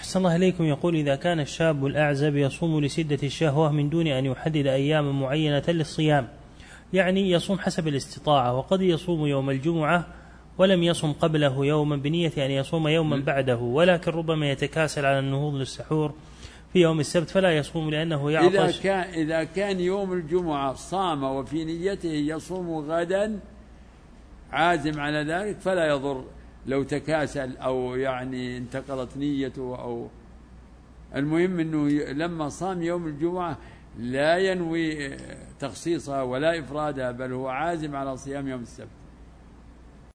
أحسن الله إليكم. يقول: إذا كان الشاب الأعزب يصوم لسدة الشهوة من دون أن يحدد أياما معينة للصيام، يعني يصوم حسب الاستطاعة، وقد يصوم يوم الجمعة ولم يصم قبله يوما بنية أن يصوم يوما بعده، ولكن ربما يتكاسل على النهوض للسحور في يوم السبت فلا يصوم لأنه يعطش. إذا كان يوم الجمعة صام وفي نيته يصوم غدا عازم على ذلك فلا يضر لو تكاسل أو يعني انتقلت نيته، أو المهم أنه لما صام يوم الجمعة لا ينوي تخصيصها ولا إفرادها، بل هو عازم على صيام يوم السبت.